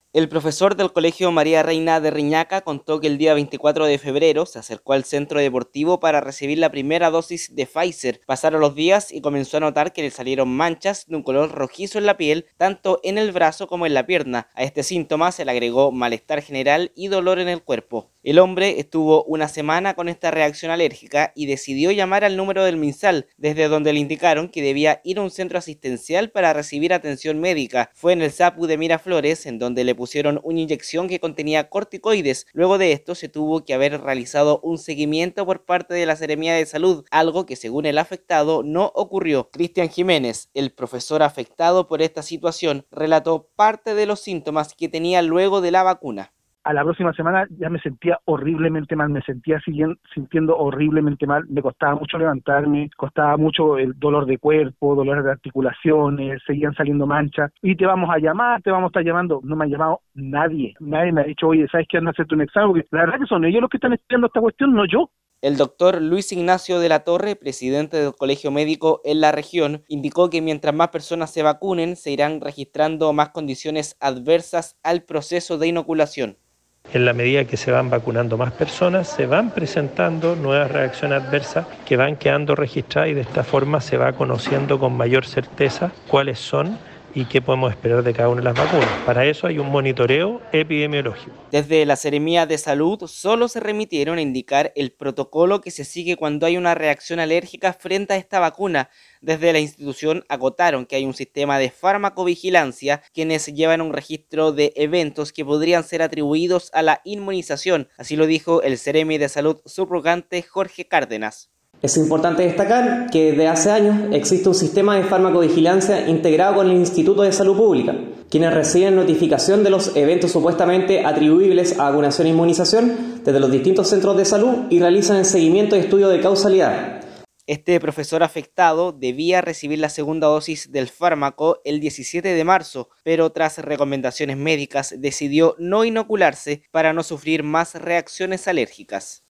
El profesor del Colegio María Reina de Reñaca contó que el día 24 de febrero se acercó al centro deportivo para recibir la primera dosis de Pfizer. Pasaron los días y comenzó a notar que le salieron manchas de un color rojizo en la piel, tanto en el brazo como en la pierna. A este síntoma se le agregó malestar general y dolor en el cuerpo. El hombre estuvo una semana con esta reacción alérgica y decidió llamar al número del MinSal, desde donde le indicaron que debía ir a un centro asistencial para recibir atención médica. Fue en el SAPU de Miraflores, en donde le pusieron una inyección que contenía corticoides. Luego de esto se tuvo que haber realizado un seguimiento por parte de la Seremía de Salud, algo que según el afectado no ocurrió. Cristian Jiménez, el profesor afectado por esta situación, relató parte de los síntomas que tenía luego de la vacuna. A la próxima semana ya me sentía horriblemente mal, me sentía sintiendo horriblemente mal, me costaba mucho levantarme, costaba mucho el dolor de cuerpo, dolor de articulaciones, seguían saliendo manchas, y te vamos a llamar, te vamos a estar llamando. No me ha llamado nadie me ha dicho, oye, ¿sabes qué? Anda a hacerte un examen, porque la verdad que son ellos los que están estudiando esta cuestión, no yo. El doctor Luis Ignacio de la Torre, presidente del Colegio Médico en la región, indicó que mientras más personas se vacunen, se irán registrando más condiciones adversas al proceso de inoculación. En la medida que se van vacunando más personas, se van presentando nuevas reacciones adversas que van quedando registradas y de esta forma se va conociendo con mayor certeza cuáles son y qué podemos esperar de cada una de las vacunas. Para eso hay un monitoreo epidemiológico. Desde la Seremía de Salud solo se remitieron a indicar el protocolo que se sigue cuando hay una reacción alérgica frente a esta vacuna. Desde la institución acotaron que hay un sistema de farmacovigilancia quienes llevan un registro de eventos que podrían ser atribuidos a la inmunización. Así lo dijo el Seremi de Salud subrogante Jorge Cárdenas. Es importante destacar que desde hace años existe un sistema de farmacovigilancia integrado con el Instituto de Salud Pública, quienes reciben notificación de los eventos supuestamente atribuibles a vacunación e inmunización desde los distintos centros de salud y realizan el seguimiento y estudio de causalidad. Este profesor afectado debía recibir la segunda dosis del fármaco el 17 de marzo, pero tras recomendaciones médicas decidió no inocularse para no sufrir más reacciones alérgicas.